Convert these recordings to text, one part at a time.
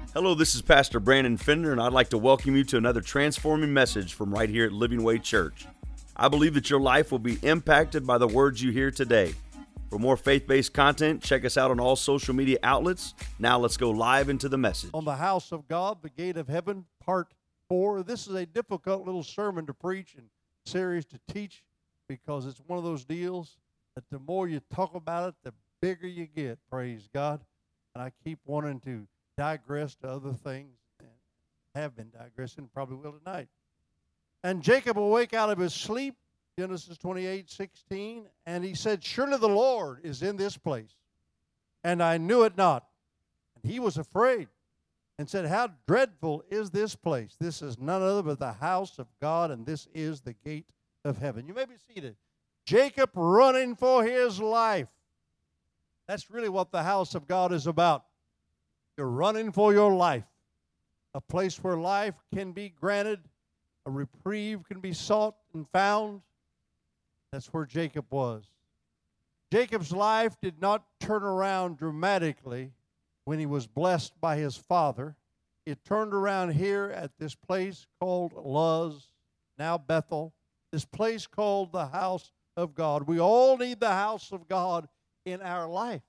Hello, this is Pastor Brandon Fender, and I'd like to welcome you to another transforming message from right here at Living Way Church. I believe that your life will be impacted by the words you hear today. For more faith-based content, check us out on all social media outlets. Now let's go live into the message. On the house of God, the gate of heaven, part 4. This is a difficult little sermon to preach and series to teach because it's one of those deals that the more you talk about it, the bigger you get, praise God. And I keep wanting to digress to other things and have been digressing, probably will tonight. And Jacob awake out of his sleep, Genesis 28:16, and he said, "Surely the Lord is in this place, and I knew it not." And he was afraid and said, "How dreadful is this place? This is none other but the house of God, and this is the gate of heaven." You may be seated. Jacob running for his life. That's really what the house of God is about. You're running for your life, a place where life can be granted, a reprieve can be sought and found. That's where Jacob was. Jacob's life did not turn around dramatically when he was blessed by his father. It turned around here at this place called Luz, now Bethel, this place called the house of God. We all need the house of God in our life.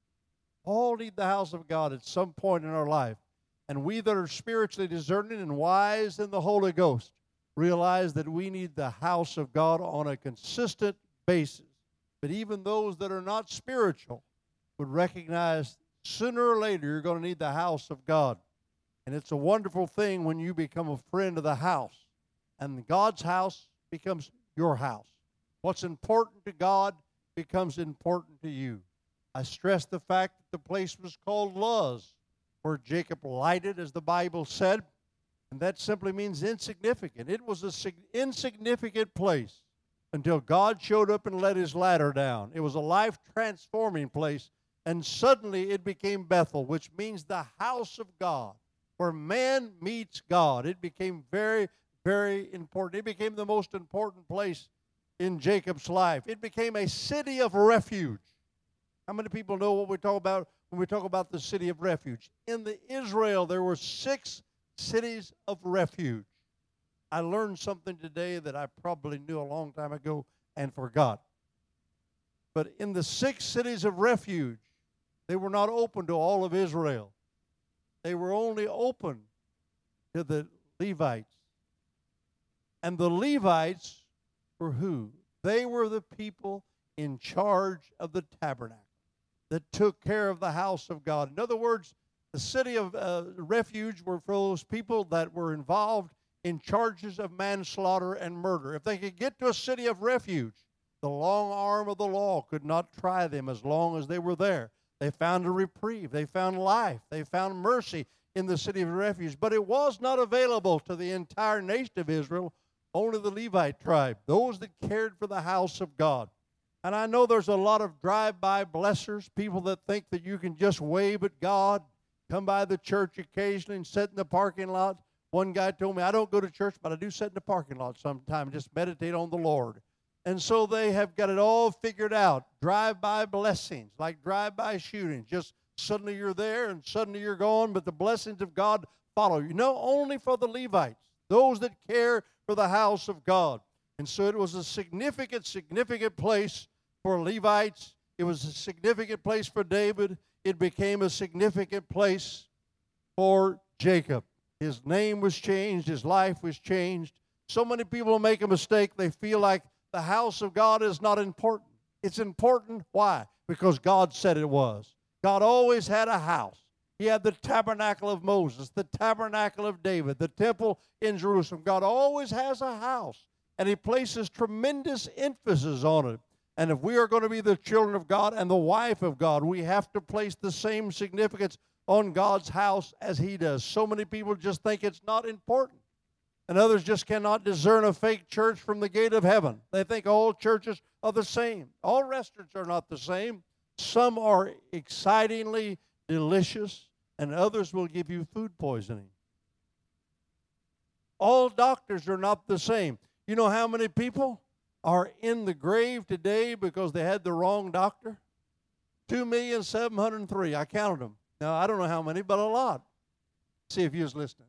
All need the house of God at some point in our life. And we that are spiritually discerning and wise in the Holy Ghost realize that we need the house of God on a consistent basis. But even those that are not spiritual would recognize sooner or later you're going to need the house of God. And it's a wonderful thing when you become a friend of the house. And God's house becomes your house. What's important to God becomes important to you. I stress the fact that the place was called Luz, where Jacob lighted, as the Bible said, and that simply means insignificant. It was an insignificant place until God showed up and let his ladder down. It was a life-transforming place, and suddenly it became Bethel, which means the house of God, where man meets God. It became very, very important. It became the most important place in Jacob's life. It became a city of refuge. How many people know what we talk about when we talk about the city of refuge? In Israel, there were 6 cities of refuge. I learned something today that I probably knew a long time ago and forgot. But in the 6 cities of refuge, they were not open to all of Israel. They were only open to the Levites. And the Levites were who? They were the people in charge of the tabernacle that took care of the house of God. In other words, the city of refuge were for those people that were involved in charges of manslaughter and murder. If they could get to a city of refuge, the long arm of the law could not try them as long as they were there. They found a reprieve. They found life. They found mercy in the city of refuge. But it was not available to the entire nation of Israel, only the Levite tribe, those that cared for the house of God. And I know there's a lot of drive-by blessers, people that think that you can just wave at God, come by the church occasionally and sit in the parking lot. One guy told me, "I don't go to church, but I do sit in the parking lot sometime and just meditate on the Lord." And so they have got it all figured out. Drive-by blessings, like drive-by shootings. Just suddenly you're there and suddenly you're gone, but the blessings of God follow you. No, only for the Levites, those that care for the house of God. And so it was a significant place for Levites. It was a significant place for David. It became a significant place for Jacob. His name was changed. His life was changed. So many people make a mistake. They feel like the house of God is not important. It's important. Why? Because God said it was. God always had a house. He had the tabernacle of Moses, the tabernacle of David, the temple in Jerusalem. God always has a house, and he places tremendous emphasis on it. And if we are going to be the children of God and the wife of God, we have to place the same significance on God's house as he does. So many people just think it's not important. And others just cannot discern a fake church from the gate of heaven. They think all churches are the same. All restaurants are not the same. Some are excitingly delicious, and others will give you food poisoning. All doctors are not the same. You know how many people are in the grave today because they had the wrong doctor? 2,703,000. I counted them. Now, I don't know how many, but a lot. See if you was listening.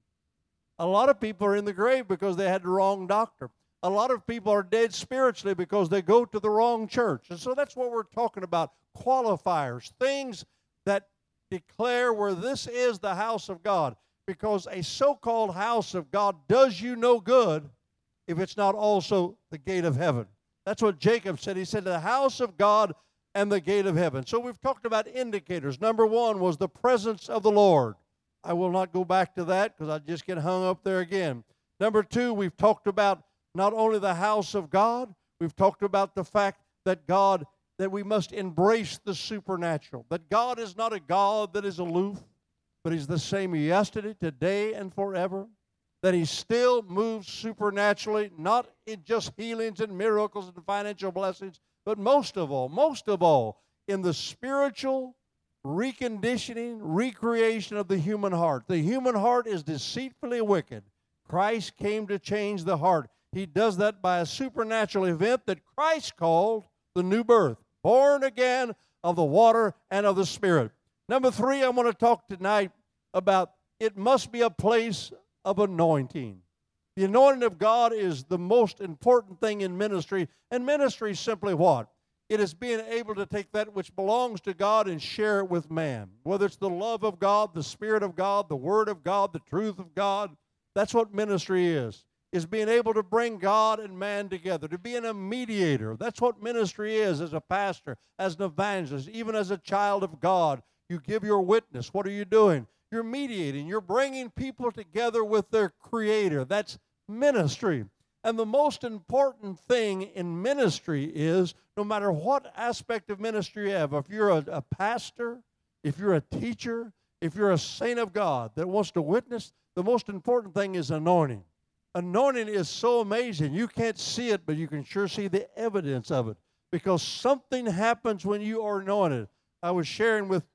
A lot of people are in the grave because they had the wrong doctor. A lot of people are dead spiritually because they go to the wrong church. And so that's what we're talking about, qualifiers, things that declare where this is the house of God. Because a so-called house of God does you no good if it's not also the gate of heaven. That's what Jacob said. He said, the house of God and the gate of heaven. So we've talked about indicators. Number one was the presence of the Lord. I will not go back to that because I just get hung up there again. Number two, we've talked about not only the house of God, we've talked about the fact that that we must embrace the supernatural. That God is not a God that is aloof, but He's the same yesterday, today, and forever. That He still moves supernaturally, not in just healings and miracles and financial blessings, but most of all, in the spiritual reconditioning, recreation of the human heart. The human heart is deceitfully wicked. Christ came to change the heart. He does that by a supernatural event that Christ called the new birth, born again of the water and of the Spirit. Number three, I want to talk tonight about it must be a place of anointing. The anointing of God is the most important thing in ministry, and ministry is simply what? It is being able to take that which belongs to God and share it with man. Whether it's the love of God, the Spirit of God, the Word of God, the truth of God, that's what ministry is being able to bring God and man together, to be a mediator. That's what ministry is as a pastor, as an evangelist, even as a child of God. You give your witness. What are you doing? You're mediating. You're bringing people together with their Creator. That's ministry. And the most important thing in ministry is, no matter what aspect of ministry you have, if you're a pastor, if you're a teacher, if you're a saint of God that wants to witness, the most important thing is anointing. Anointing is so amazing. You can't see it, but you can sure see the evidence of it, because something happens when you are anointed. I was sharing with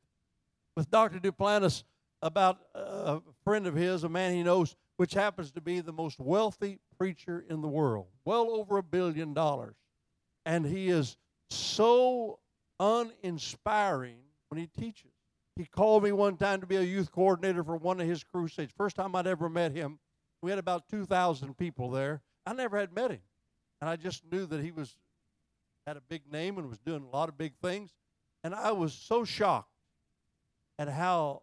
Dr. Duplantis about a friend of his, a man he knows, which happens to be the most wealthy preacher in the world, well over $1 billion. And he is so uninspiring when he teaches. He called me one time to be a youth coordinator for one of his crusades. First time I'd ever met him. We had about 2,000 people there. I never had met him. And I just knew that he had a big name and was doing a lot of big things. And I was so shocked at how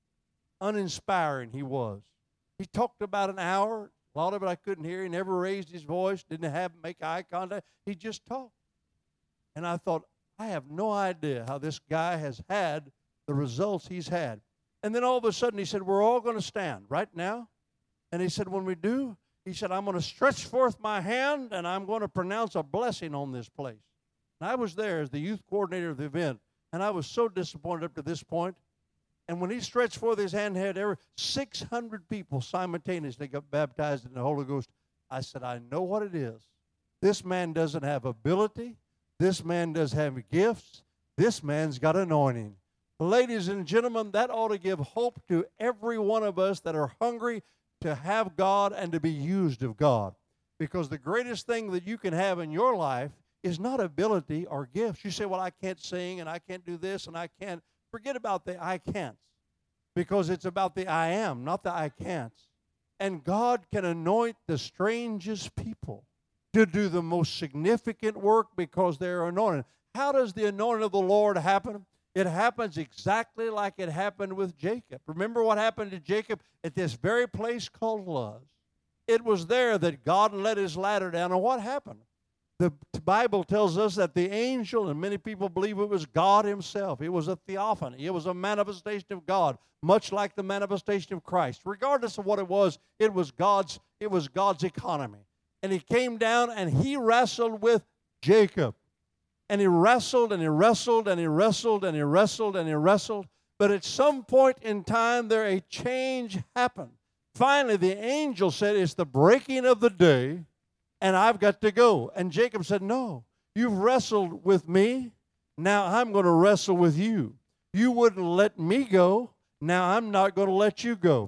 uninspiring he was. He talked about an hour. A lot of it I couldn't hear. He never raised his voice, didn't make eye contact. He just talked. And I thought, I have no idea how this guy has had the results he's had. And then all of a sudden he said, we're all going to stand right now. And he said, when we do, he said, I'm going to stretch forth my hand and I'm going to pronounce a blessing on this place. And I was there as the youth coordinator of the event, and I was so disappointed up to this point. And when he stretched forth his hand, had 600 people simultaneously got baptized in the Holy Ghost. I said, I know what it is. This man doesn't have ability. This man doesn't have gifts. This man's got anointing. Ladies and gentlemen, that ought to give hope to every one of us that are hungry to have God and to be used of God. Because the greatest thing that you can have in your life is not ability or gifts. You say, well, I can't sing and I can't do this and I can't. Forget about the I can'ts, because it's about the I am, not the I can'ts. And God can anoint the strangest people to do the most significant work because they're anointed. How does the anointing of the Lord happen? It happens exactly like it happened with Jacob. Remember what happened to Jacob at this very place called Luz? It was there that God let his ladder down. And what happened? The Bible tells us that the angel, and many people believe it was God himself. It was a theophany. It was a manifestation of God, much like the manifestation of Christ. Regardless of what it was God's economy. And he came down and he wrestled with Jacob. And he wrestled and he wrestled and he wrestled and he wrestled and he wrestled. But at some point in time, a change happened. Finally, the angel said, it's the breaking of the day, and I've got to go. And Jacob said, no, you've wrestled with me. Now I'm going to wrestle with you. You wouldn't let me go. Now I'm not going to let you go.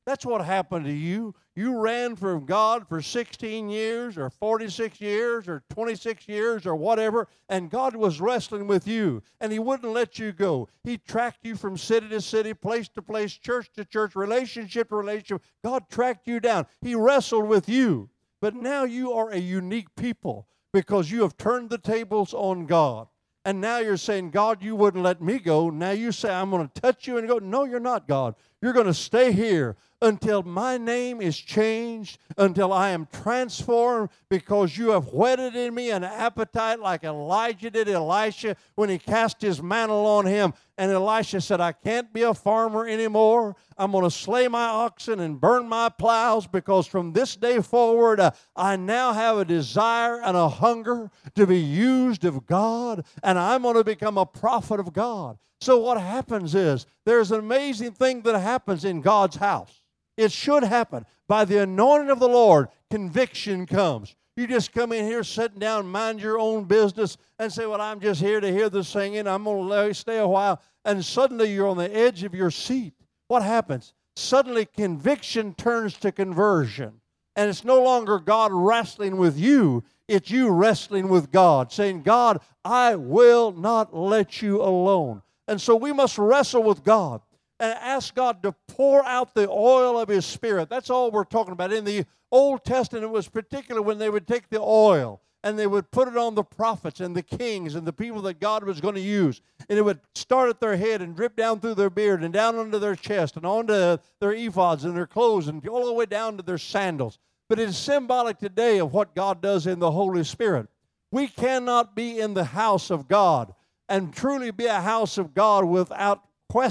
That's what happened to you. You ran from God for 16 years or 46 years or 26 years or whatever, and God was wrestling with you, and He wouldn't let you go. He tracked you from city to city, place to place, church to church, relationship to relationship. God tracked you down. He wrestled with you. But now you are a unique people because you have turned the tables on God. And now you're saying, God, you wouldn't let me go. Now you say, I'm going to touch you and go. No, you're not, God. You're going to stay here until my name is changed, until I am transformed, because you have whetted in me an appetite like Elijah did Elisha when he cast his mantle on him. And Elisha said, I can't be a farmer anymore. I'm going to slay my oxen and burn my plows, because from this day forward, I now have a desire and a hunger to be used of God, and I'm going to become a prophet of God. So what happens is there's an amazing thing that happens in God's house. It should happen. By the anointing of the Lord, conviction comes. You just come in here, sitting down, mind your own business, and say, well, I'm just here to hear the singing. I'm going to stay a while. And suddenly you're on the edge of your seat. What happens? Suddenly conviction turns to conversion. And it's no longer God wrestling with you. It's you wrestling with God, saying, God, I will not let you alone. And so we must wrestle with God and ask God to pour out the oil of His Spirit. That's all we're talking about. In the Old Testament, it was particular when they would take the oil and they would put it on the prophets and the kings and the people that God was going to use. And it would start at their head and drip down through their beard and down onto their chest and onto their ephods and their clothes and all the way down to their sandals. But it is symbolic today of what God does in the Holy Spirit. We cannot be in the house of God and truly be a house of God without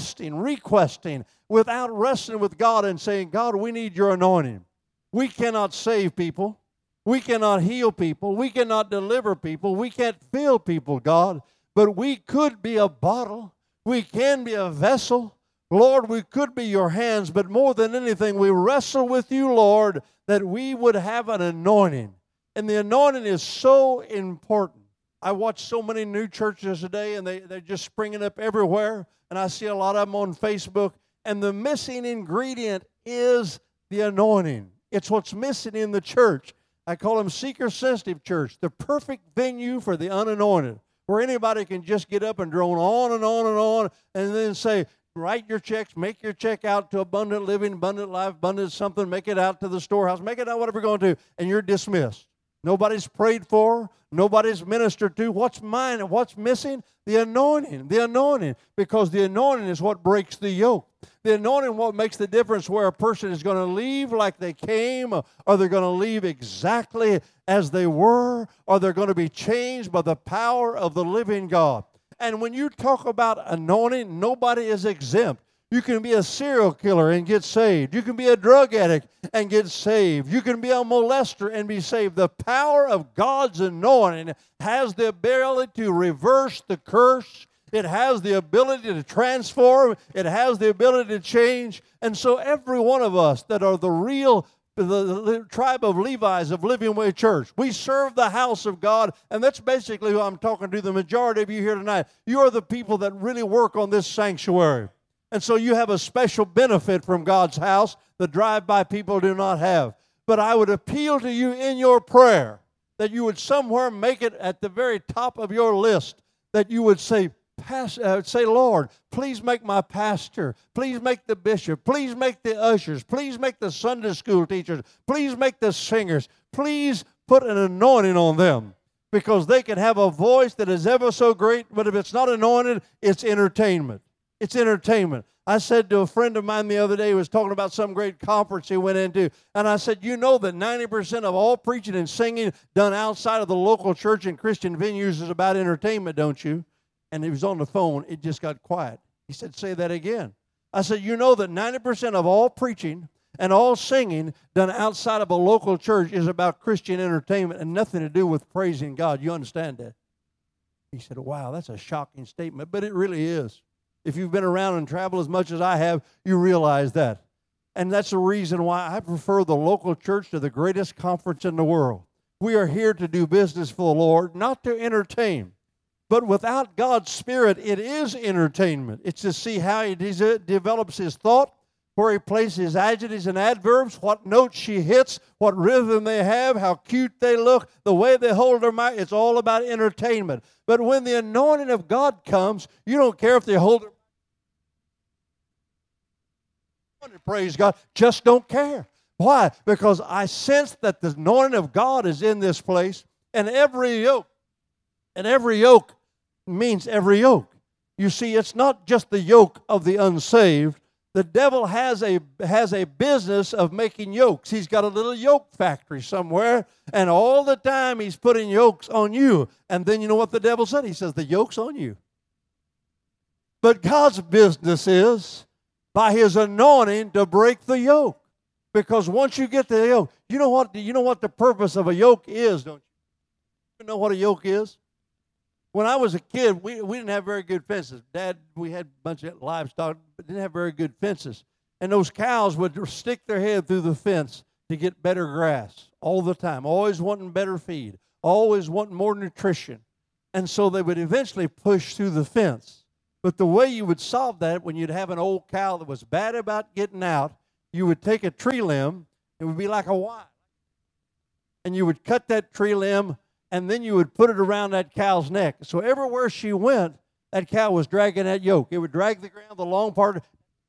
requesting, without wrestling with God and saying, God, we need your anointing. We cannot save people. We cannot heal people. We cannot deliver people. We can't fill people, God. But we could be a bottle. We can be a vessel. Lord, we could be your hands. But more than anything, we wrestle with you, Lord, that we would have an anointing. And the anointing is so important. I watch so many new churches today, and they're just springing up everywhere. And I see a lot of them on Facebook. And the missing ingredient is the anointing. It's what's missing in the church. I call them seeker-sensitive church, the perfect venue for the unanointed, where anybody can just get up and drone on and on and on, and then say, write your checks, make your check out to Abundant Living, Abundant Life, Abundant something, make it out to the storehouse, make it out whatever you're going to, and you're dismissed. Nobody's prayed for. Nobody's ministered to. What's mine and what's missing? The anointing, because the anointing is what breaks the yoke. The anointing what makes the difference where a person is going to leave like they came, or they're going to leave exactly as they were, or they're going to be changed by the power of the living God. And when you talk about anointing, nobody is exempt. You can be a serial killer and get saved. You can be a drug addict and get saved. You can be a molester and be saved. The power of God's anointing has the ability to reverse the curse. It has the ability to transform. It has the ability to change. And so every one of us that are the tribe of Levi's of Living Way Church, we serve the house of God, and that's basically who I'm talking to, the majority of you here tonight. You are the people that really work on this sanctuary. And so you have a special benefit from God's house that drive-by people do not have. But I would appeal to you in your prayer that you would somewhere make it at the very top of your list, that you would say, Lord, please make my pastor, please make the bishop, please make the ushers, please make the Sunday school teachers, please make the singers, please put an anointing on them, because they can have a voice that is ever so great, but if it's not anointed, it's entertainment. It's entertainment. I said to a friend of mine the other day who was talking about some great conference he went into, and I said, you know that 90% of all preaching and singing done outside of the local church and Christian venues is about entertainment, don't you? And he was on the phone. It just got quiet. He said, say that again. I said, you know that 90% of all preaching and all singing done outside of a local church is about Christian entertainment and nothing to do with praising God. You understand that? He said, wow, that's a shocking statement, but it really is. If you've been around and traveled as much as I have, you realize that. And that's the reason why I prefer the local church to the greatest conference in the world. We are here to do business for the Lord, not to entertain. But without God's Spirit, it is entertainment. It's to see how He develops His thought. where he places adjectives and adverbs, what notes she hits, what rhythm they have, how cute they look, the way they hold their mic. It's all about entertainment. But when the anointing of God comes, you don't care if they hold their mic. Praise God. Just don't care. Why? Because I sense that the anointing of God is in this place, and every yoke means every yoke. You see, it's not just the yoke of the unsaved. The devil has a business of making yokes. He's got a little yoke factory somewhere, and all the time he's putting yokes on you. And then you know what the devil said? He says, the yoke's on you. But God's business is, by His anointing, to break the yoke. Because once you get the yoke, you know what the purpose of a yoke is, don't you? You know what a yoke is? When I was a kid, we didn't have very good fences. Dad, we had a bunch of livestock, but didn't have very good fences. And those cows would stick their head through the fence to get better grass all the time, always wanting better feed, always wanting more nutrition. And so they would eventually push through the fence. But the way you would solve that, when you'd have an old cow that was bad about getting out, you would take a tree limb, it would be like a wire, and you would cut that tree limb, and then you would put it around that cow's neck. So everywhere she went, that cow was dragging that yoke. It would drag the ground, the long part,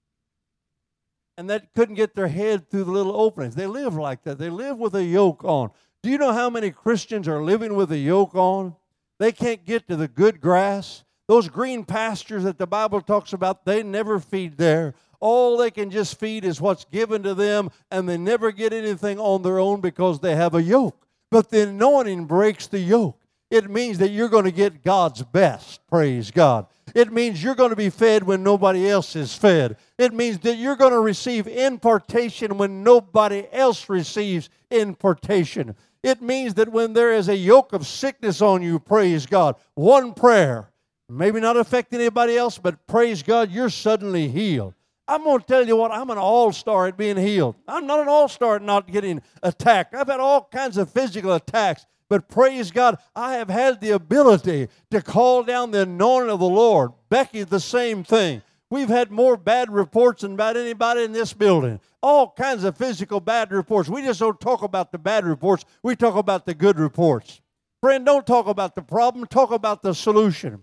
and that couldn't get their head through the little openings. They live like that. They live with a yoke on. Do you know how many Christians are living with a yoke on? They can't get to the good grass. Those green pastures that the Bible talks about, they never feed there. All they can just feed is what's given to them, and they never get anything on their own because they have a yoke. But the anointing breaks the yoke. It means that you're going to get God's best. Praise God. It means you're going to be fed when nobody else is fed. It means that you're going to receive impartation when nobody else receives impartation. It means that when there is a yoke of sickness on you, praise God, one prayer, maybe not affect anybody else, but praise God, you're suddenly healed. I'm going to tell you what, I'm an all-star at being healed. I'm not an all-star at not getting attacked. I've had all kinds of physical attacks, but praise God, I have had the ability to call down the anointing of the Lord. Becky, the same thing. We've had more bad reports than about anybody in this building. All kinds of physical bad reports. We just don't talk about the bad reports. We talk about the good reports. Friend, don't talk about the problem. Talk about the solution.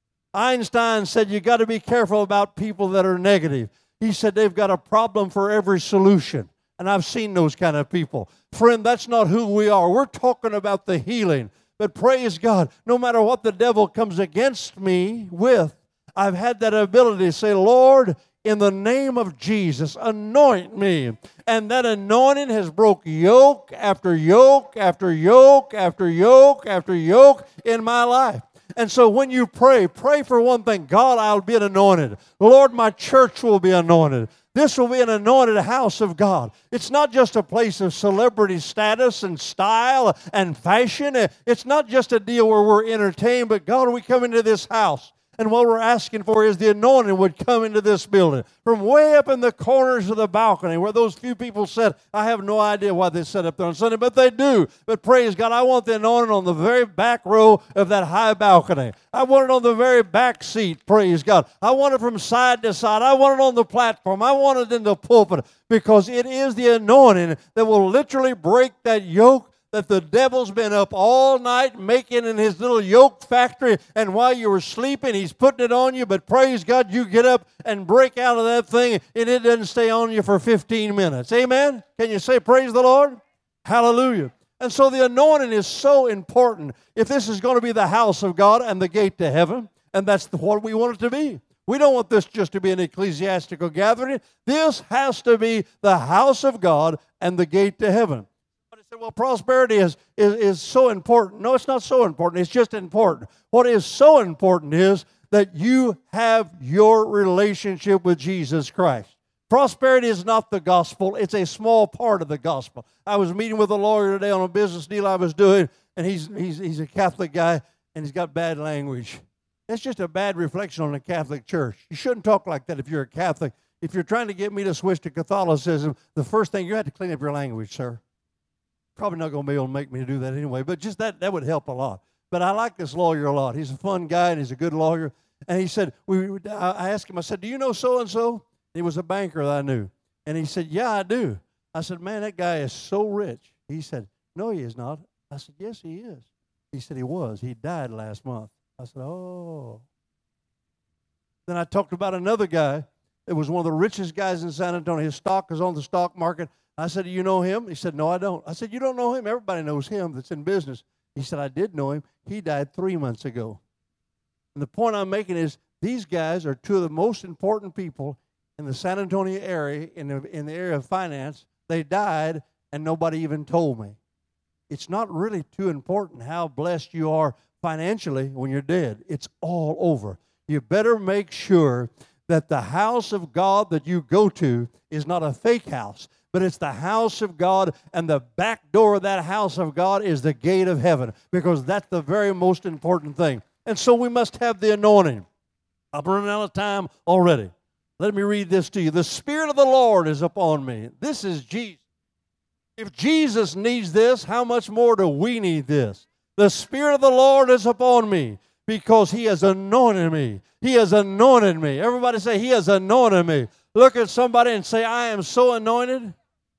Einstein said you got to be careful about people that are negative. He said they've got a problem for every solution. And I've seen those kind of people. Friend, that's not who we are. We're talking about the healing. But praise God, no matter what the devil comes against me with, I've had that ability to say, Lord, in the name of Jesus, anoint me. And that anointing has broke yoke after yoke after yoke after yoke after yoke in my life. And so when you pray for one thing. God, I'll be anointed. Lord, my church will be anointed. This will be an anointed house of God. It's not just a place of celebrity status and style and fashion. It's not just a deal where we're entertained, but God, we come into this house. And what we're asking for is the anointing would come into this building. From way up in the corners of the balcony where those few people said, I have no idea why they set up there on Sunday, but they do. But praise God, I want the anointing on the very back row of that high balcony. I want it on the very back seat, praise God. I want it from side to side. I want it on the platform. I want it in the pulpit because it is the anointing that will literally break that yoke that the devil's been up all night making in his little yoke factory, and while you were sleeping, he's putting it on you, but praise God, you get up and break out of that thing, and it doesn't stay on you for 15 minutes. Amen? Can you say praise the Lord? Hallelujah. And so the anointing is so important if this is going to be the house of God and the gate to heaven, and that's what we want it to be. We don't want this just to be an ecclesiastical gathering. This has to be the house of God and the gate to heaven. Said, well, prosperity is so important. No, it's not so important. It's just important. What is so important is that you have your relationship with Jesus Christ. Prosperity is not the gospel. It's a small part of the gospel. I was meeting with a lawyer today on a business deal I was doing, and he's a Catholic guy, and he's got bad language. That's just a bad reflection on the Catholic Church. You shouldn't talk like that if you're a Catholic. If you're trying to get me to switch to Catholicism, the first thing, you have to clean up your language, sir. Probably not going to be able to make me do that anyway, but just that would help a lot. But I like this lawyer a lot. He's a fun guy, and he's a good lawyer. And he said, I asked him, I said, do you know so-and-so? He was a banker that I knew. And he said, yeah, I do. I said, man, that guy is so rich. He said, no, he is not. I said, yes, he is. He said he was. He died last month. I said, oh. Then I talked about another guy that was one of the richest guys in San Antonio. His stock is on the stock market. I said, do you know him? He said, no, I don't. I said, you don't know him? Everybody knows him that's in business. He said, I did know him. He died 3 months ago. And the point I'm making is these guys are two of the most important people in the San Antonio area, in the area of finance. They died, and nobody even told me. It's not really too important how blessed you are financially when you're dead. It's all over. You better make sure that the house of God that you go to is not a fake house, but it's the house of God, and the back door of that house of God is the gate of heaven, because that's the very most important thing. And so we must have the anointing. I'm running out of time already. Let me read this to you. The Spirit of the Lord is upon me. This is Jesus. If Jesus needs this, how much more do we need this? The Spirit of the Lord is upon me because He has anointed me. He has anointed me. Everybody say, He has anointed me. Look at somebody and say, I am so anointed.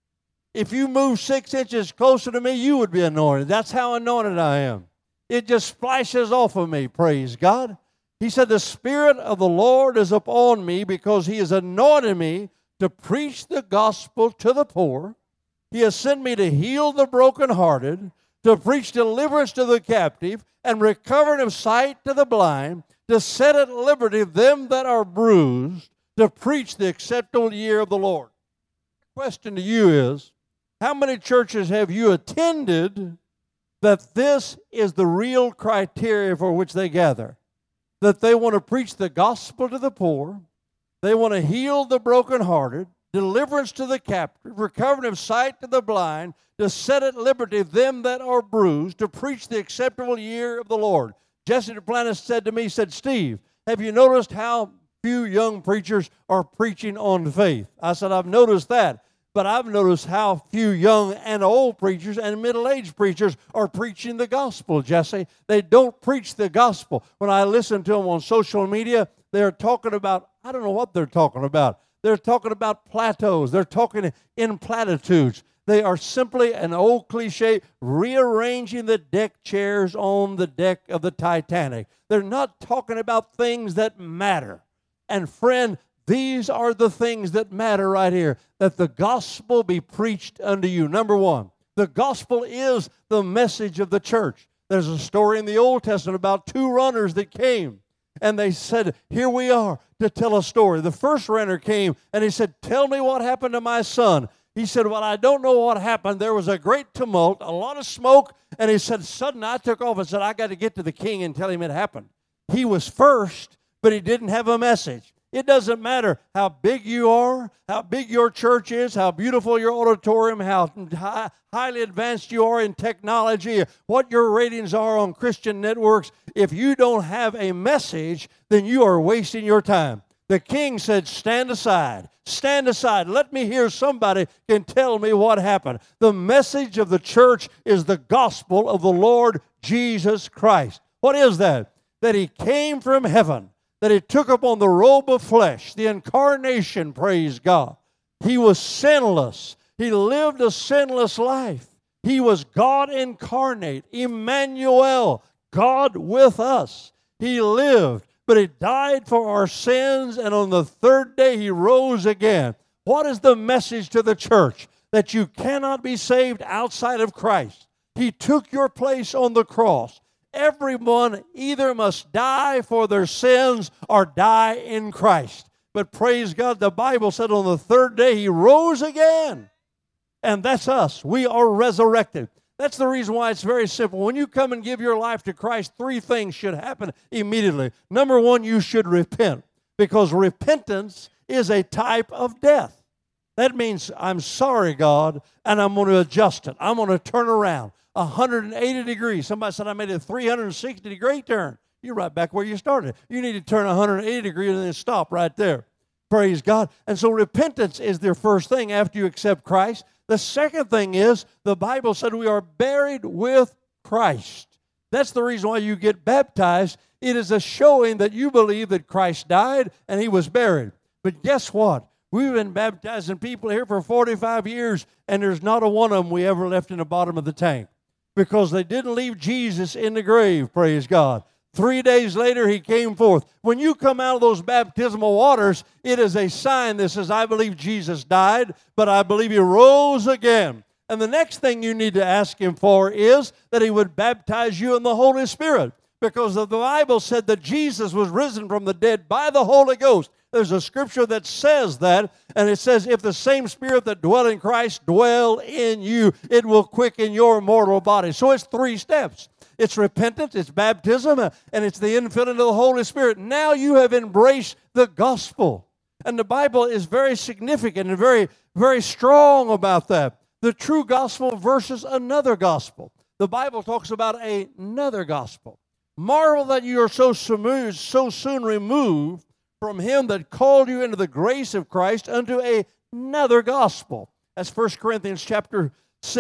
If you move 6 inches closer to me, you would be anointed. That's how anointed I am. It just splashes off of me, praise God. He said, the Spirit of the Lord is upon me because He has anointed me to preach the gospel to the poor. He has sent me to heal the brokenhearted, to preach deliverance to the captive, and recovering of sight to the blind, to set at liberty them that are bruised, to preach the acceptable year of the Lord. The question to you is, how many churches have you attended that this is the real criteria for which they gather? That they want to preach the gospel to the poor, they want to heal the brokenhearted, deliverance to the captive, recovering of sight to the blind, to set at liberty them that are bruised, to preach the acceptable year of the Lord. Jesse Duplantis said to me, said, Steve, have you noticed how few young preachers are preaching on faith? I said, I've noticed that. But I've noticed how few young and old preachers and middle-aged preachers are preaching the gospel, Jesse. They don't preach the gospel. When I listen to them on social media, they're talking about, I don't know what they're talking about. They're talking about plateaus. They're talking in platitudes. They are simply an old cliche, rearranging the deck chairs on the deck of the Titanic. They're not talking about things that matter. And friend, these are the things that matter right here, that the gospel be preached unto you. Number one, the gospel is the message of the church. There's a story in the Old Testament about two runners that came, and they said, here we are to tell a story. The first runner came, and he said, tell me what happened to my son. He said, well, I don't know what happened. There was a great tumult, a lot of smoke, and he said, suddenly I took off and said, I got to get to the king and tell him it happened. He was first, but he didn't have a message. It doesn't matter how big you are, how big your church is, how beautiful your auditorium, how highly advanced you are in technology, what your ratings are on Christian networks. If you don't have a message, then you are wasting your time. The king said, stand aside. Stand aside. Let me hear somebody can tell me what happened. The message of the church is the gospel of the Lord Jesus Christ. What is that? That He came from heaven, that He took upon the robe of flesh, the incarnation, praise God. He was sinless. He lived a sinless life. He was God incarnate, Emmanuel, God with us. He lived, but He died for our sins, and on the third day He rose again. What is the message to the church? That you cannot be saved outside of Christ. He took your place on the cross. Everyone either must die for their sins or die in Christ. But praise God, the Bible said on the third day He rose again. And that's us. We are resurrected. That's the reason why it's very simple. When you come and give your life to Christ, three things should happen immediately. Number one, you should repent, because repentance is a type of death. That means I'm sorry, God, and I'm going to adjust it. I'm going to turn around 180 degrees. Somebody said I made a 360-degree turn. You're right back where you started. You need to turn 180 degrees and then stop right there. Praise God. And so repentance is the first thing after you accept Christ. The second thing is, the Bible said we are buried with Christ. That's the reason why you get baptized. It is a showing that you believe that Christ died and He was buried. But guess what? We've been baptizing people here for 45 years, and there's not a one of them we ever left in the bottom of the tank because they didn't leave Jesus in the grave, praise God. 3 days later, he came forth. When you come out of those baptismal waters, it is a sign that says, I believe Jesus died, but I believe he rose again. And the next thing you need to ask him for is that he would baptize you in the Holy Spirit, because the Bible said that Jesus was risen from the dead by the Holy Ghost. There's a scripture that says that, and it says, if the same Spirit that dwelt in Christ dwell in you, it will quicken your mortal body. So it's 3 steps. It's repentance, it's baptism, and it's the infilling of the Holy Spirit. Now you have embraced the gospel. And the Bible is very significant and very, very strong about that. The true gospel versus another gospel. The Bible talks about another gospel. Marvel that you are so soon removed from him that called you into the grace of Christ unto another gospel. That's 1 Corinthians chapter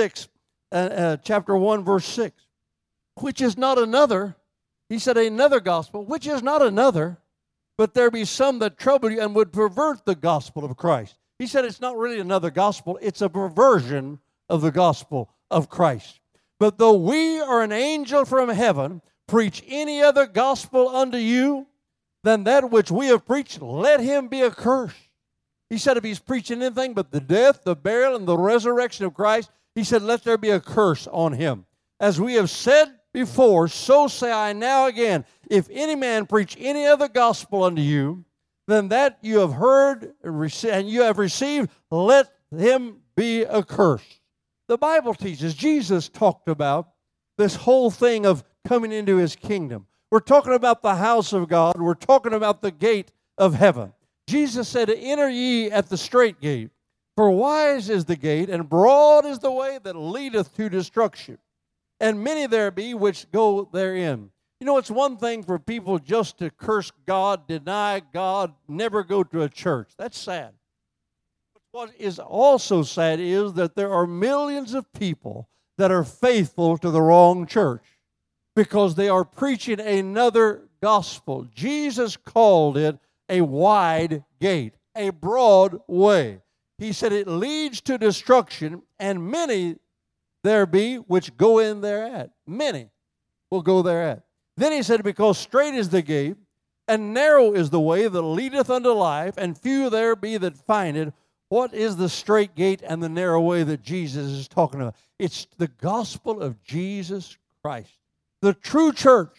1, verse 6. Which is not another, he said another gospel, which is not another, but there be some that trouble you and would pervert the gospel of Christ. He said it's not really another gospel, it's a perversion of the gospel of Christ. But though we or an angel from heaven preach any other gospel unto you than that which we have preached, let him be accursed. He said if he's preaching anything but the death, the burial, and the resurrection of Christ, he said let there be a curse on him. As we have said before, so say I now again, if any man preach any other gospel unto you than that you have heard and you have received, let him be accursed. The Bible teaches, Jesus talked about this whole thing of coming into his kingdom. We're talking about the house of God. We're talking about the gate of heaven. Jesus said, enter ye at the strait gate, for wide is the gate, and broad is the way that leadeth to destruction. And many there be which go therein. You know, it's one thing for people just to curse God, deny God, never go to a church. That's sad. But what is also sad is that there are millions of people that are faithful to the wrong church because they are preaching another gospel. Jesus called it a wide gate, a broad way. He said it leads to destruction, and many there be which go in thereat. Many will go thereat. Then he said, because strait is the gate, and narrow is the way that leadeth unto life, and few there be that find it. What is the strait gate and the narrow way that Jesus is talking about? It's the gospel of Jesus Christ. The true church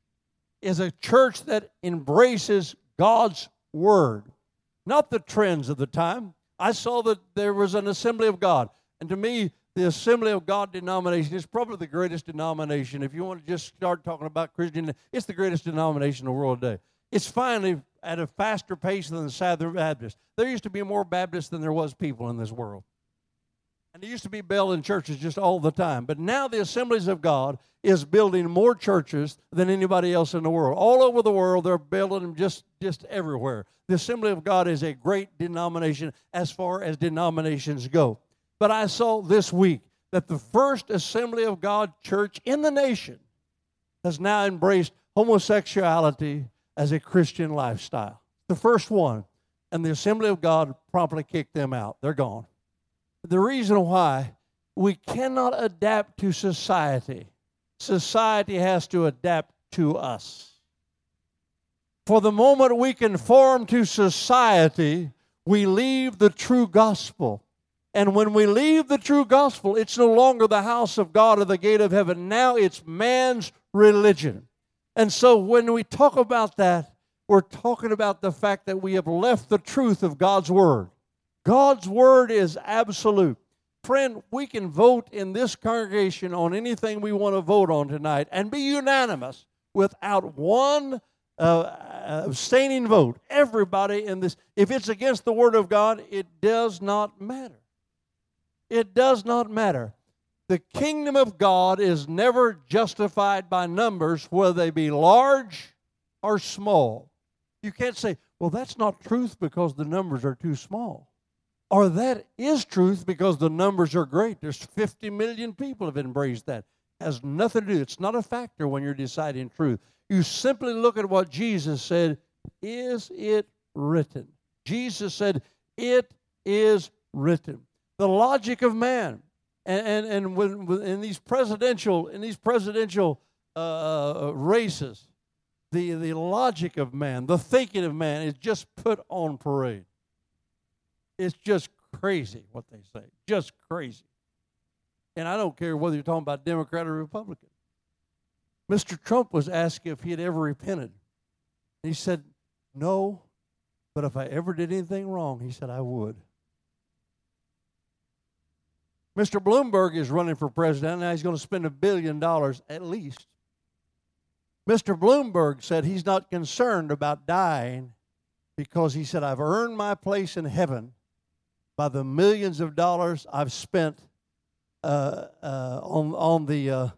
is a church that embraces God's word, not the trends of the time. I saw that there was an Assembly of God, and to me, the Assembly of God denomination is probably the greatest denomination. If you want to just start talking about Christianity, it's the greatest denomination in the world today. It's finally at a faster pace than the Southern Baptists. There used to be more Baptists than there was people in this world. And there used to be bells in churches just all the time. But now the Assemblies of God is building more churches than anybody else in the world. All over the world, they're building them just everywhere. The Assembly of God is a great denomination as far as denominations go. But I saw this week that the first Assembly of God church in the nation has now embraced homosexuality as a Christian lifestyle. The first one. And the Assembly of God promptly kicked them out. They're gone. The reason why, we cannot adapt to society. Society has to adapt to us. For the moment we conform to society, we leave the true gospel. And when we leave the true gospel, it's no longer the house of God or the gate of heaven. Now it's man's religion. And so when we talk about that, we're talking about the fact that we have left the truth of God's word. God's word is absolute. Friend, we can vote in this congregation on anything we want to vote on tonight and be unanimous without one abstaining vote. Everybody in this, if it's against the word of God, it does not matter. It does not matter. The kingdom of God is never justified by numbers, whether they be large or small. You can't say, well, that's not truth because the numbers are too small. Or that is truth because the numbers are great. There's 50 million people have embraced that. It has nothing to do. It's not a factor when you're deciding truth. You simply look at what Jesus said, is it written? Jesus said, It is written. The logic of man, and when in these presidential races, the logic of man, the thinking of man is just put on parade. It's just crazy what they say, just crazy. And I don't care whether you're talking about Democrat or Republican. Mr. Trump was asked if he had ever repented. He said, no, but if I ever did anything wrong, he said, I would. Mr. Bloomberg is running for president. Now he's going to spend $1 billion at least. Mr. Bloomberg said he's not concerned about dying because he said, I've earned my place in heaven by the millions of dollars I've spent on the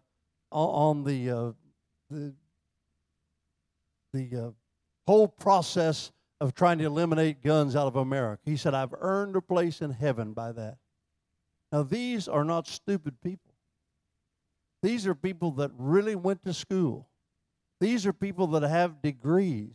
whole process of trying to eliminate guns out of America. He said, I've earned a place in heaven by that. Now, these are not stupid people. These are people that really went to school. These are people that have degrees.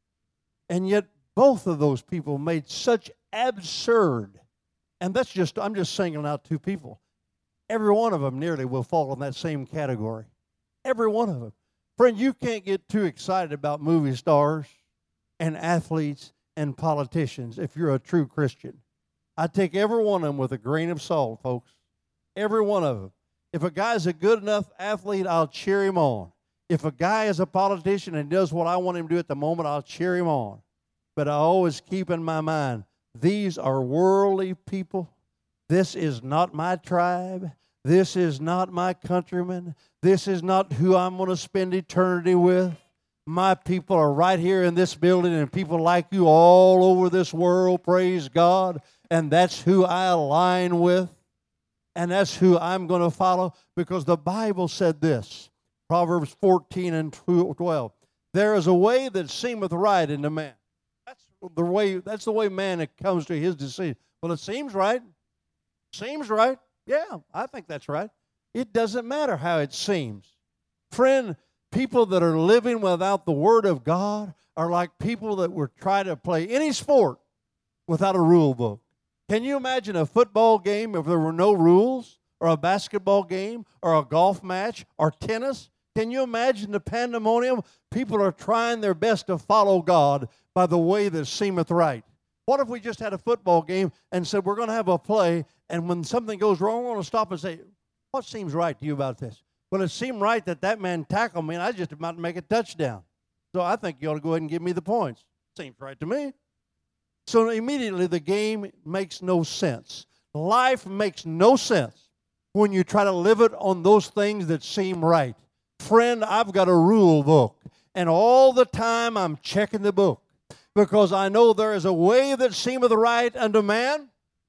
And yet, both of those people made such absurd, and I'm just singling out two people. Every one of them nearly will fall in that same category. Every one of them. Friend, you can't get too excited about movie stars and athletes and politicians if you're a true Christian. I take every one of them with a grain of salt, folks. Every one of them. If a guy's a good enough athlete, I'll cheer him on. If a guy is a politician and does what I want him to do at the moment, I'll cheer him on. But I always keep in my mind, these are worldly people. This is not my tribe. This is not my countrymen. This is not who I'm going to spend eternity with. My people are right here in this building and people like you all over this world, praise God. And that's who I align with. And that's who I'm going to follow because the Bible said this, Proverbs 14 and 12. There is a way that seemeth right unto man. That's the way man comes to his decision. Well, it seems right. Seems right. Yeah, I think that's right. It doesn't matter how it seems. Friend, people that are living without the Word of God are like people that were trying to play any sport without a rule book. Can you imagine a football game if there were no rules, or a basketball game, or a golf match, or tennis? Can you imagine the pandemonium? People are trying their best to follow God by the way that seemeth right. What if we just had a football game and said we're going to have a play, and when something goes wrong, we're going to stop and say, what seems right to you about this? Well, it seemed right that man tackled me, and I just about to make a touchdown. So I think you ought to go ahead and give me the points. Seems right to me. So immediately the game makes no sense. Life makes no sense when you try to live it on those things that seem right. Friend, I've got a rule book, and all the time I'm checking the book because I know there is a way that seemeth right unto man,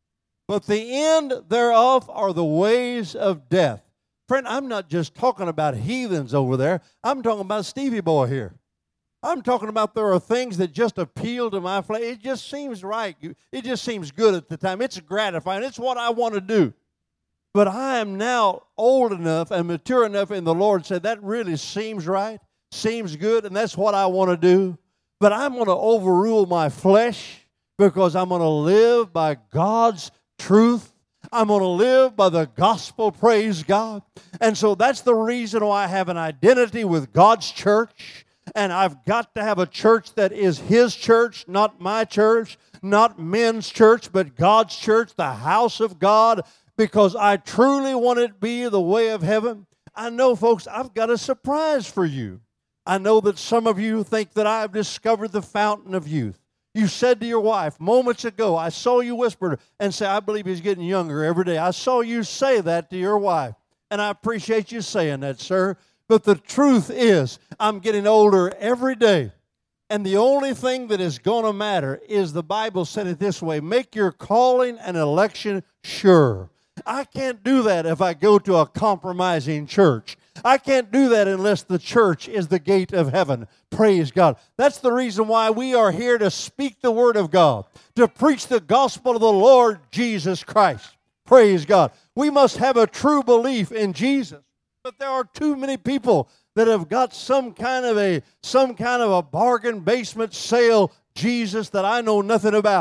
but the end thereof are the ways of death. Friend, I'm not just talking about heathens over there. I'm talking about Stevie Boy here. I'm talking about there are things that just appeal to my flesh. It just seems right. It just seems good at the time. It's gratifying. It's what I want to do. But I am now old enough and mature enough in the Lord to say that really seems right, seems good, and that's what I want to do. But I'm going to overrule my flesh because I'm going to live by God's truth. I'm going to live by the gospel, praise God. And so that's the reason why I have an identity with God's church. And I've got to have a church that is His church, not my church, not men's church, but God's church, the house of God, because I truly want it to be the way of heaven. I know, folks, I've got a surprise for you. I know that some of you think that I've discovered the fountain of youth. You said to your wife moments ago, I saw you whisper and say, I believe he's getting younger every day. I saw you say that to your wife, and I appreciate you saying that, sir. But the truth is, I'm getting older every day. And the only thing that is going to matter is the Bible said it this way, make your calling and election sure. I can't do that if I go to a compromising church. I can't do that unless the church is the gate of heaven. Praise God. That's the reason why we are here to speak the Word of God, to preach the gospel of the Lord Jesus Christ. Praise God. We must have a true belief in Jesus. But there are too many people that have got some kind of a bargain basement sale Jesus that I know nothing about.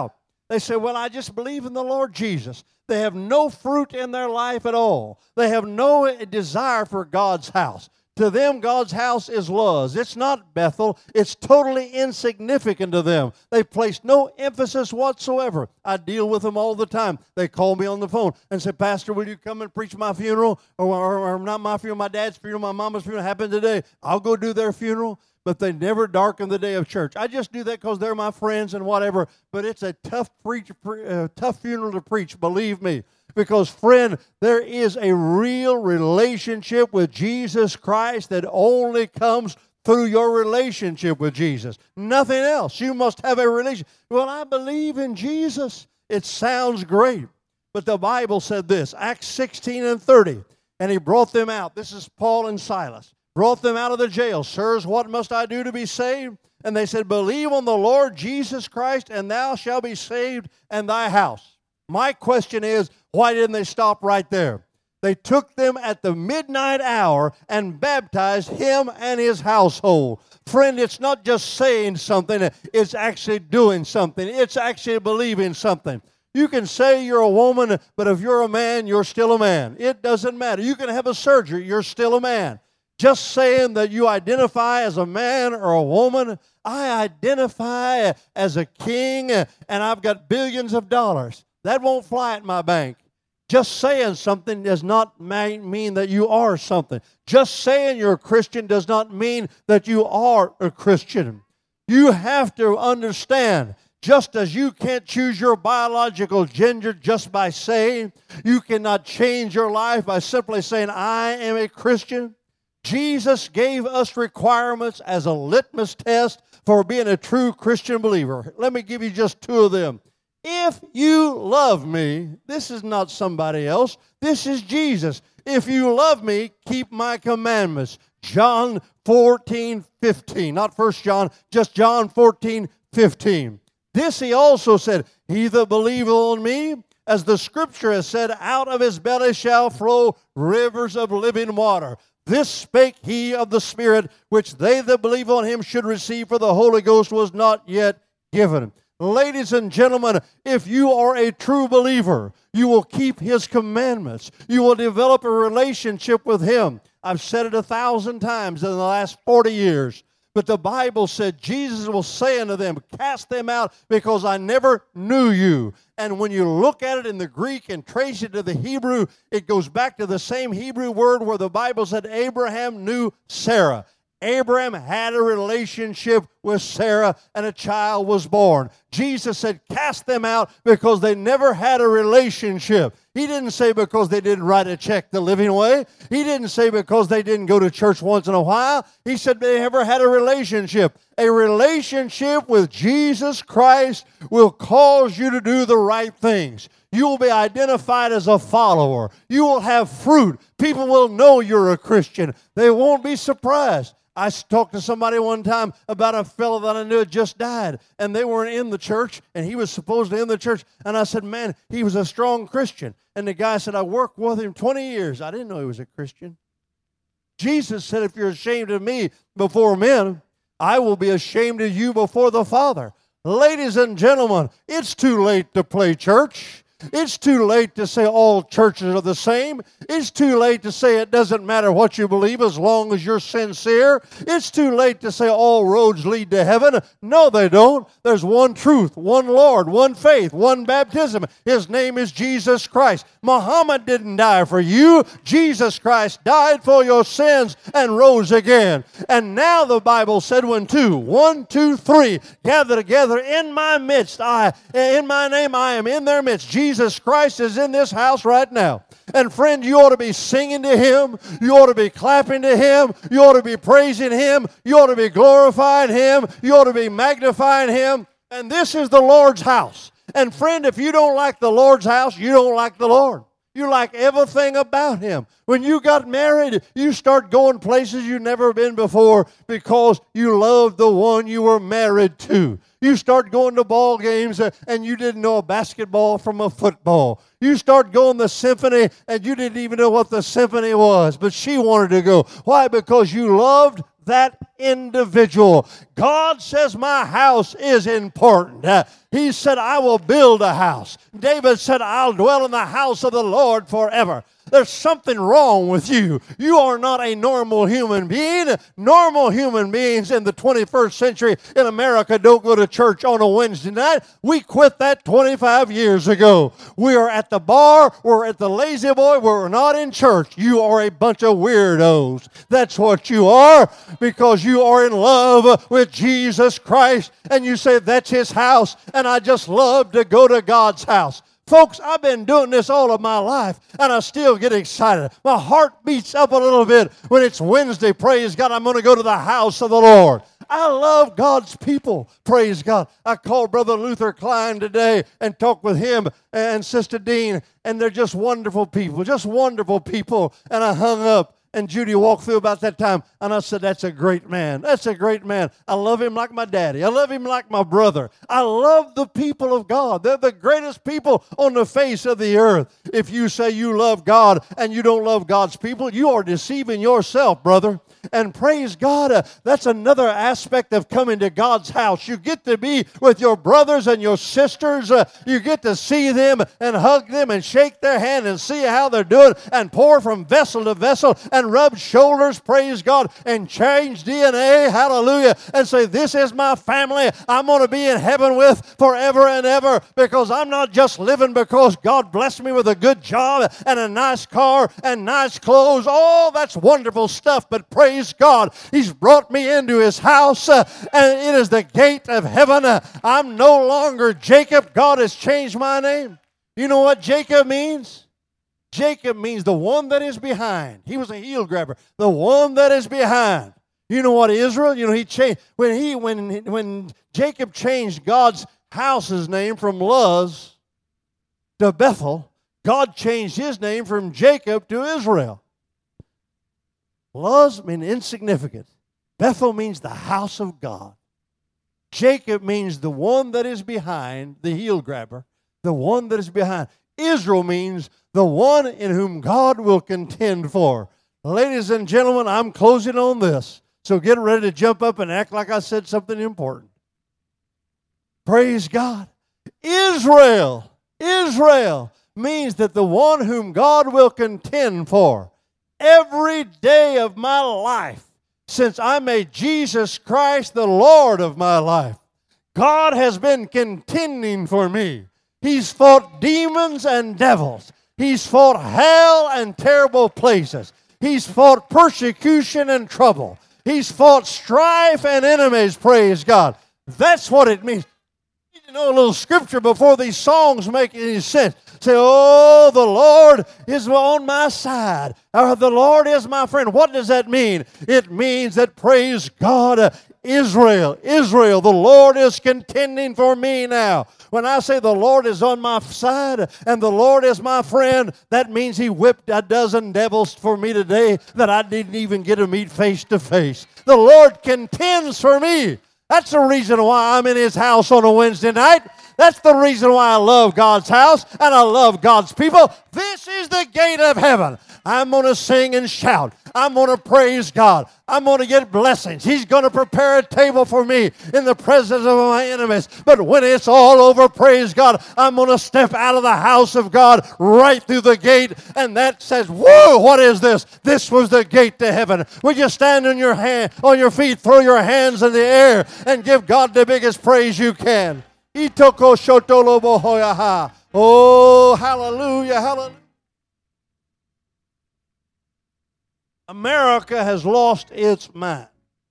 They say, well, I just believe in the Lord Jesus. They have no fruit in their life at all. They have no desire for God's house. To them, God's house is Luz. It's not Bethel. It's totally insignificant to them. They place no emphasis whatsoever. I deal with them all the time. They call me on the phone and say, Pastor, will you come and preach my funeral? Or not my funeral, my dad's funeral, my mama's funeral happened today. I'll go do their funeral. But they never darken the day of church. I just do that because they're my friends and whatever. But it's a tough funeral to preach, believe me. Because, friend, there is a real relationship with Jesus Christ that only comes through your relationship with Jesus. Nothing else. You must have a relationship. Well, I believe in Jesus. It sounds great. But the Bible said this, Acts 16 and 30. And he brought them out. This is Paul and Silas. Brought them out of the jail. Sirs, what must I do to be saved? And they said, believe on the Lord Jesus Christ, and thou shalt be saved and thy house. My question is, why didn't they stop right there? They took them at the midnight hour and baptized him and his household. Friend, it's not just saying something, it's actually doing something. It's actually believing something. You can say you're a woman, but if you're a man, you're still a man. It doesn't matter. You can have a surgery, you're still a man. Just saying that you identify as a man or a woman, I identify as a king and I've got billions of dollars. That won't fly at my bank. Just saying something does not mean that you are something. Just saying you're a Christian does not mean that you are a Christian. You have to understand, just as you can't choose your biological gender just by saying, you cannot change your life by simply saying, I am a Christian. Jesus gave us requirements as a litmus test for being a true Christian believer. Let me give you just two of them. If you love me, this is not somebody else, this is Jesus. If you love me, keep my commandments. John 14:15, not 1 John, just John 14:15. This he also said, he that believeth on me, as the scripture has said, out of his belly shall flow rivers of living water. This spake he of the Spirit, which they that believe on him should receive, for the Holy Ghost was not yet given. Ladies and gentlemen, if you are a true believer, you will keep his commandments. You will develop a relationship with him. I've said it 1,000 times in the last 40 years. But the Bible said Jesus will say unto them, cast them out because I never knew you. And when you look at it in the Greek and trace it to the Hebrew, it goes back to the same Hebrew word where the Bible said Abraham knew Sarah. Abraham had a relationship with Sarah and a child was born. Jesus said, cast them out because they never had a relationship. He didn't say because they didn't write a check the living way. He didn't say because they didn't go to church once in a while. He said they never had a relationship. A relationship with Jesus Christ will cause you to do the right things. You will be identified as a follower. You will have fruit. People will know you're a Christian. They won't be surprised. I talked to somebody one time about a fellow that I knew had just died, and they weren't in the church, and he was supposedly in the church. And I said, man, he was a strong Christian. And the guy said, I worked with him 20 years. I didn't know he was a Christian. Jesus said, if you're ashamed of me before men, I will be ashamed of you before the Father. Ladies and gentlemen, it's too late to play church. It's too late to say all churches are the same. It's too late to say it doesn't matter what you believe as long as you're sincere. It's too late to say all roads lead to heaven. No, they don't. There's one truth, one Lord, one faith, one baptism. His name is Jesus Christ. Muhammad didn't die for you. Jesus Christ died for your sins and rose again. And now the Bible said when one, two, three, gather together in my midst, in my name I am in their midst. Jesus Christ is in this house right now. And friend, you ought to be singing to Him. You ought to be clapping to Him. You ought to be praising Him. You ought to be glorifying Him. You ought to be magnifying Him. And this is the Lord's house. And friend, if you don't like the Lord's house, you don't like the Lord. You like everything about Him. When you got married, you start going places you've never been before because you love the one you were married to. You start going to ball games and you didn't know a basketball from a football. You start going to the symphony and you didn't even know what the symphony was, but she wanted to go. Why? Because you loved that individual. God says my house is important. He said, I will build a house. David said, I'll dwell in the house of the Lord forever. There's something wrong with you. You are not a normal human being. Normal human beings in the 21st century in America don't go to church on a Wednesday night. We quit that 25 years ago. We are at the bar. We're at the Lazy Boy. We're not in church. You are a bunch of weirdos. That's what you are, because you are in love with Jesus Christ. And you say, that's His house, and I just love to go to God's house. Folks, I've been doing this all of my life, and I still get excited. My heart beats up a little bit when it's Wednesday. Praise God, I'm going to go to the house of the Lord. I love God's people. Praise God. I called Brother Luther Klein today and talked with him and Sister Dean, and they're just wonderful people, just wonderful people. And I hung up. And Judy walked through about that time, and I said, that's a great man. That's a great man. I love him like my daddy. I love him like my brother. I love the people of God. They're the greatest people on the face of the earth. If you say you love God and you don't love God's people, you are deceiving yourself, brother. And praise God, that's another aspect of coming to God's house. You get to be with your brothers and your sisters. You get to see them and hug them and shake their hand and see how they're doing and pour from vessel to vessel and rub shoulders, praise God, and change DNA, hallelujah, and say, this is my family I'm going to be in heaven with forever and ever, because I'm not just living because God blessed me with a good job and a nice car and nice clothes. Oh, that's wonderful stuff, but praise God, He's brought me into His house, and it is the gate of heaven. I'm no longer Jacob. God has changed my name. You know what Jacob means? Jacob means the one that is behind. He was a heel grabber. The one that is behind. You know what Israel? You know, he changed when Jacob changed God's house's name from Luz to Bethel. God changed his name from Jacob to Israel. Luz means insignificant. Bethel means the house of God. Jacob means the one that is behind, the heel grabber, the one that is behind. Israel means the one in whom God will contend for. Ladies and gentlemen, I'm closing on this. So get ready to jump up and act like I said something important. Praise God. Israel means that the one whom God will contend for. Every day of my life, since I made Jesus Christ the Lord of my life, God has been contending for me. He's fought demons and devils. He's fought hell and terrible places. He's fought persecution and trouble. He's fought strife and enemies, praise God. That's what it means. You know a little scripture before these songs make any sense. Say, oh, the Lord is on my side. Or the Lord is my friend. What does that mean? It means that, praise God, Israel, the Lord is contending for me now. When I say the Lord is on my side and the Lord is my friend, that means He whipped a dozen devils for me today that I didn't even get to meet face to face. The Lord contends for me. That's the reason why I'm in His house on a Wednesday night. That's the reason why I love God's house and I love God's people. This is the gate of heaven. I'm going to sing and shout. I'm going to praise God. I'm going to get blessings. He's going to prepare a table for me in the presence of my enemies. But when it's all over, praise God, I'm going to step out of the house of God right through the gate. And that says, whoa, what is this? This was the gate to heaven. Would you stand on your feet, throw your hands in the air, and give God the biggest praise you can? Oh, hallelujah, hallelujah. America has lost its mind.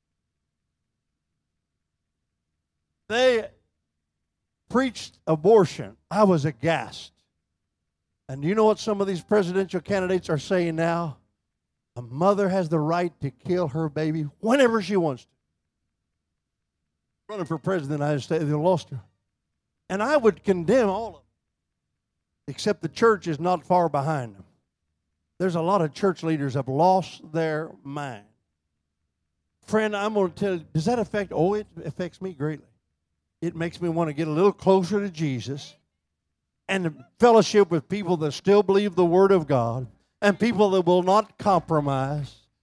They preached abortion. I was aghast. And you know what some of these presidential candidates are saying now? A mother has the right to kill her baby whenever she wants to. Running for president of the United States, they lost her. And I would condemn all of them, except the church is not far behind them. There's a lot of church leaders have lost their mind. Friend, I'm going to tell you, does that affect? Oh, it affects me greatly. It makes me want to get a little closer to Jesus and fellowship with people that still believe the Word of God and people that will not compromise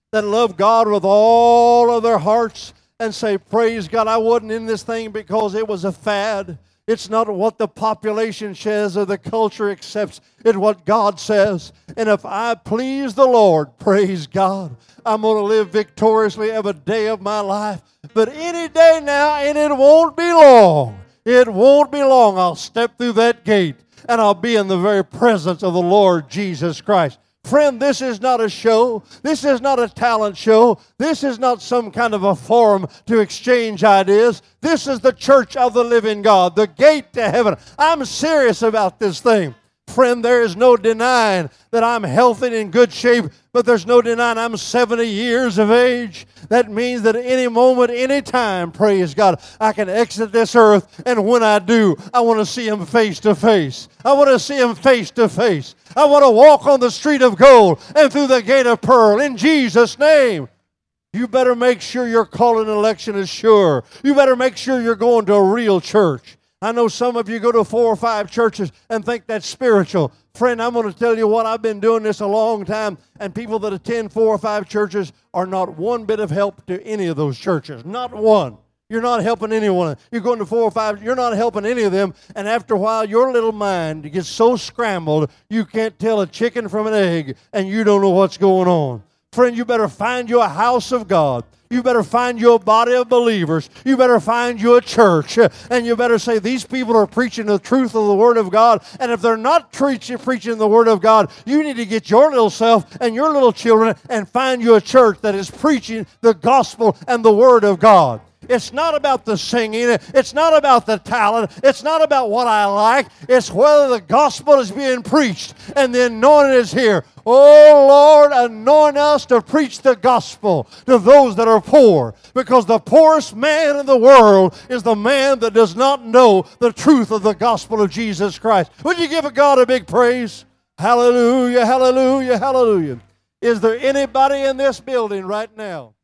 that love God with all of their hearts and say, praise God, I wasn't in this thing because it was a fad. It's not what the population says or the culture accepts. It's what God says. And if I please the Lord, praise God, I'm going to live victoriously every day of my life. But any day now, and it won't be long. It won't be long. I'll step through that gate and I'll be in the very presence of the Lord Jesus Christ. Friend, this is not a show. This is not a talent show. This is not some kind of a forum to exchange ideas. This is the church of the living God, the gate to heaven. I'm serious about this thing. Friend, there is no denying that I'm healthy and in good shape, but there's no denying I'm 70 years of age. That means that any moment, any time, praise God, I can exit this earth, and when I do, I want to see Him face to face. I want to see Him face to face. I want to walk on the street of gold and through the gate of pearl in Jesus' name. You better make sure your calling election is sure. You better make sure you're going to a real church. I know some of you go to 4 or 5 churches and think that's spiritual. Friend, I'm going to tell you what, I've been doing this a long time, and people that attend 4 or 5 churches are not one bit of help to any of those churches. Not one. You're not helping anyone. You're going to 4 or 5, you're not helping any of them, and after a while, your little mind gets so scrambled, you can't tell a chicken from an egg, and you don't know what's going on. Friend, you better find you a house of God. You better find you a body of believers. You better find you a church. And you better say, these people are preaching the truth of the Word of God. And if they're not preaching the Word of God, you need to get your little self and your little children and find you a church that is preaching the gospel and the Word of God. It's not about the singing. It's not about the talent. It's not about what I like. It's whether the gospel is being preached and the anointing is here. Oh, Lord, anoint us to preach the gospel to those that are poor. Because the poorest man in the world is the man that does not know the truth of the gospel of Jesus Christ. Would you give God a big praise? Hallelujah, hallelujah, hallelujah. Is there anybody in this building right now